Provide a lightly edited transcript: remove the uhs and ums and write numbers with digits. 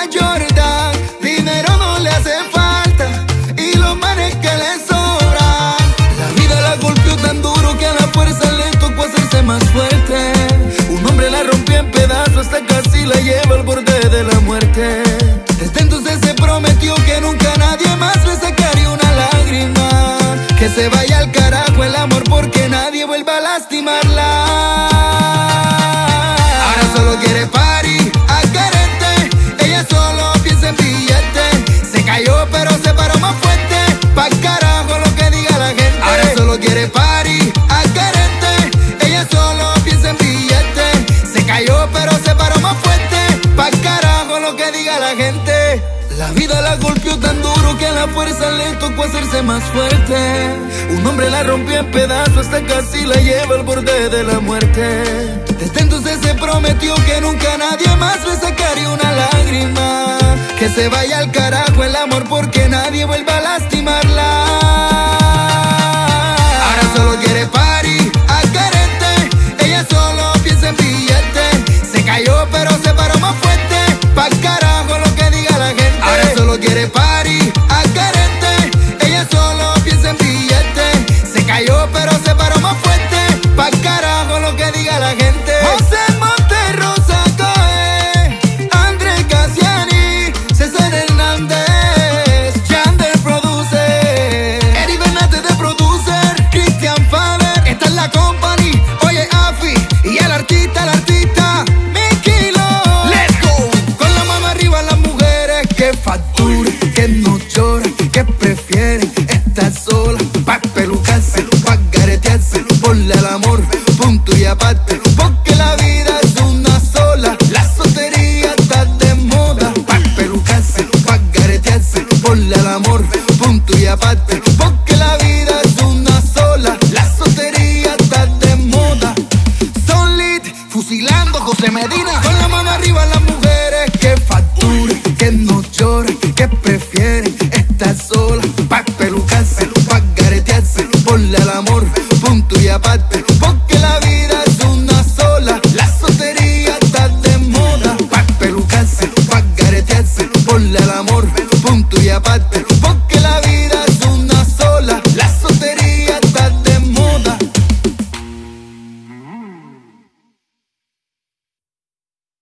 Jordan, dinero no le hace falta y los manes que le sobran. La vida la golpeó tan duro que a la fuerza le tocó hacerse más fuerte. Un hombre la rompió en pedazos hasta casi la lleva al borde de la muerte. Desde entonces se prometió que nunca nadie más le sacaría una lágrima. Que se vaya al carajo el amor porque nadie vuelva a lastimarla. Ahora solo quiere party, acarete. Ella solo piensa en billetes. Se cayó pero se paró más fuerte. Pa' carajo lo que diga la gente. Ahora solo quiere party, acarete. Ella solo piensa en billetes. Se cayó pero se paró más fuerte. Pa' carajo lo que diga la gente. La vida la golpeó tan duro que a la fuerza le tocó hacerse más fuerte. Un hombre la rompió en pedazos hasta casi la lleva al borde de la muerte. Desde entonces se prometió que nunca nadie más le sacaría una lágrima. Que se vaya al carajo el amor porque nadie vuelva a lastimarla. Ahora solo quiere party, acarete. Ella solo piensa en billetes. Se cayó pero se paró más fuerte. Pa' carajo lo que diga la gente. Ahora solo quiere party, acarete. Ella solo piensa en billetes. Se cayó pero se paró más fuerte. Pa' carajo lo que diga la gente. José Monterrosa Coe, André Cassiani, César Hernández, Yandel produce, Eri Bernate de producer, Cristian Faber, esta es la company. Oye Afi y el artista, Mikilo. Let's go. Con la mano arriba las mujeres que facturen, que no lloran, que prefieren estar solas. Pa' pelucarse, pa' garetearse, ponle al amor, punto y aparte. Porque la vida es una sola, la soltería está de moda. Pa' pelucarse, pa' garetearse, ponle al amor, punto y aparte. Porque la vida es una sola, la soltería está de moda. Son lit, fusilando José Medina. Con la mano arriba las mujeres que facturen, que no lloran, que prefieren estar solas. Pa' pelucarse, pa' garetearse, ponle al amor, punto y aparte. Porque la vida es una sola, la soltería está de moda. Pa' pelucarse, pa' garetearse, ponle al amor, punto y aparte.